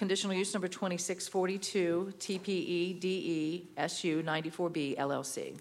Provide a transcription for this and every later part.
conditional use number 2642, TPE DE SU 94B LLC.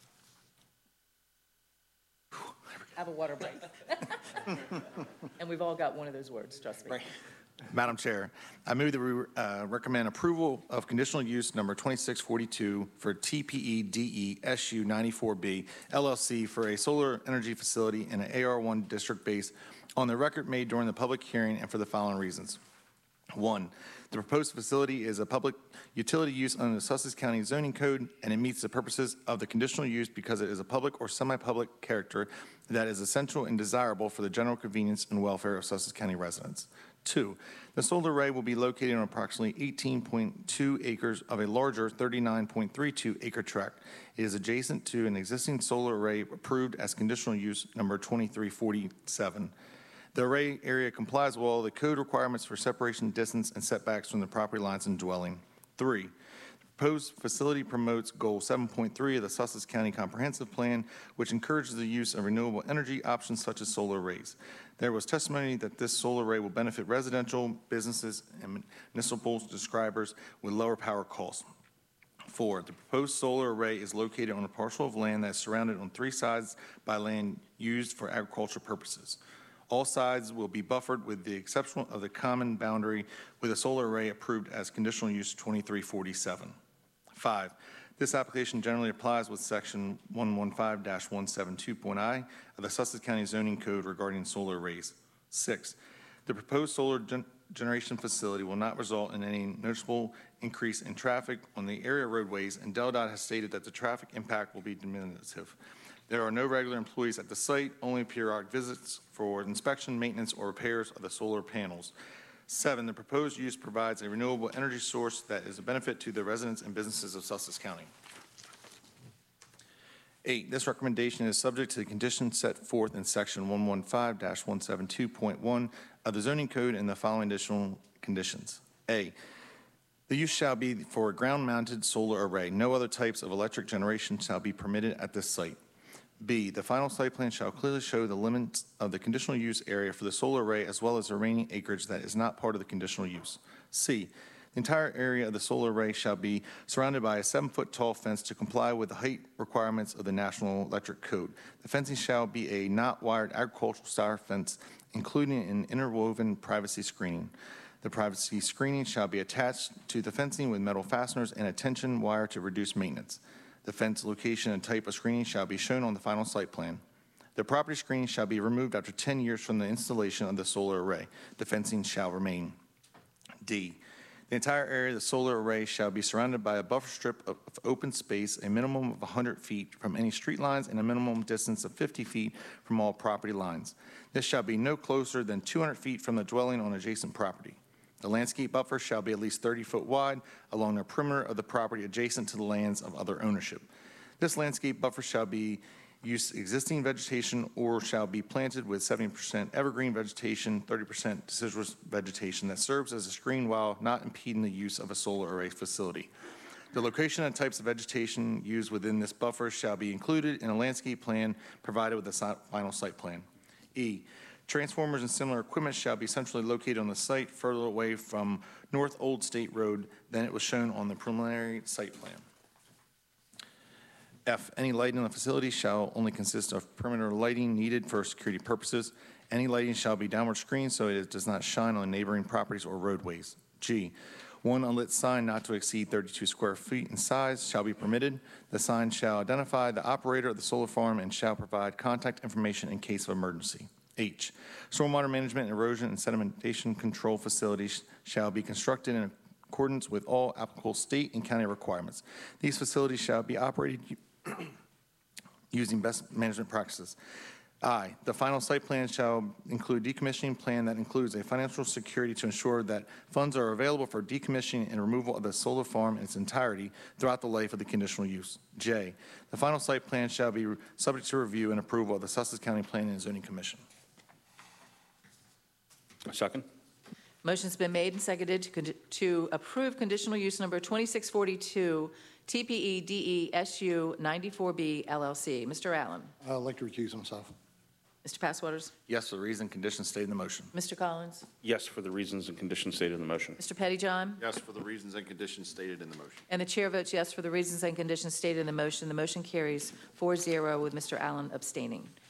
Have a water break. And we've all got one of those words, trust me. Right. Madam Chair, I move that we recommend approval of conditional use number 2642 for TPE DE SU 94B LLC for a solar energy facility in an AR1 district based on the record made during the public hearing and for the following reasons. 1, the proposed facility is a public utility use under the Sussex County Zoning Code, and it meets the purposes of the conditional use because it is a public or semi-public character that is essential and desirable for the general convenience and welfare of Sussex County residents. 2, the solar array will be located on approximately 18.2 acres of a larger 39.32 acre tract. It is adjacent to an existing solar array approved as conditional use number 2347. The array area complies with all the code requirements for separation, distance, and setbacks from the property lines and dwelling. 3, the proposed facility promotes Goal 7.3 of the Sussex County Comprehensive Plan, which encourages the use of renewable energy options such as solar arrays. There was testimony that this solar array will benefit residential, businesses, and municipal subscribers with lower power costs. 4, the proposed solar array is located on a parcel of land that is surrounded on 3 sides by land used for agricultural purposes. All sides will be buffered with the exception of the common boundary with a solar array approved as conditional use 2347. 5, this application generally applies with section 115-172.I of the Sussex County Zoning Code regarding solar arrays. 6, the proposed solar generation facility will not result in any noticeable increase in traffic on the area roadways, and DelDOT has stated that the traffic impact will be diminutive. There are no regular employees at the site, only periodic visits for inspection, maintenance, or repairs of the solar panels. 7, the proposed use provides a renewable energy source that is a benefit to the residents and businesses of Sussex County. 8, this recommendation is subject to the conditions set forth in section 115-172.1 of the zoning code and the following additional conditions. A, the use shall be for a ground-mounted solar array. No other types of electric generation shall be permitted at this site. B, the final site plan shall clearly show the limits of the conditional use area for the solar array as well as the remaining acreage that is not part of the conditional use. C, the entire area of the solar array shall be surrounded by a 7-foot tall fence to comply with the height requirements of the National Electric Code. The fencing shall be a not wired agricultural style fence, including an interwoven privacy screening. The privacy screening shall be attached to the fencing with metal fasteners and a tension wire to reduce maintenance. The fence location and type of screening shall be shown on the final site plan. The property screening shall be removed after 10 years from the installation of the solar array. The fencing shall remain. D, the entire area of the solar array shall be surrounded by a buffer strip of open space, a minimum of 100 feet from any street lines and a minimum distance of 50 feet from all property lines. This shall be no closer than 200 feet from the dwelling on adjacent property. The landscape buffer shall be at least 30 foot wide along the perimeter of the property adjacent to the lands of other ownership. This landscape buffer shall be use existing vegetation or shall be planted with 70% evergreen vegetation, 30% deciduous vegetation that serves as a screen while not impeding the use of a solar array facility. The location and types of vegetation used within this buffer shall be included in a landscape plan provided with the final site plan. E, transformers and similar equipment shall be centrally located on the site further away from North Old State Road than it was shown on the preliminary site plan. F, any lighting on the facility shall only consist of perimeter lighting needed for security purposes. Any lighting shall be downward screened so it does not shine on neighboring properties or roadways. G, one unlit sign not to exceed 32 square feet in size shall be permitted. The sign shall identify the operator of the solar farm and shall provide contact information in case of emergency. H, stormwater management, erosion, and sedimentation control facilities shall be constructed in accordance with all applicable state and county requirements. These facilities shall be operated using best management practices. I, the final site plan shall include decommissioning plan that includes a financial security to ensure that funds are available for decommissioning and removal of the solar farm in its entirety throughout the life of the conditional use. J, the final site plan shall be subject to review and approval of the Sussex County Planning and Zoning Commission. Second. Motion's been made and seconded to approve conditional use number 2642, TPE DE SU 94B LLC. Mr. Allen. I'd like to recuse myself. Mr. Passwaters? Yes, for the reason and conditions stated in the motion. Mr. Collins? Yes, for the reasons and conditions stated in the motion. Mr. Pettyjohn? Yes, for the reasons and conditions stated in the motion. And the chair votes yes for the reasons and conditions stated in the motion. The motion carries 4-0 with Mr. Allen abstaining.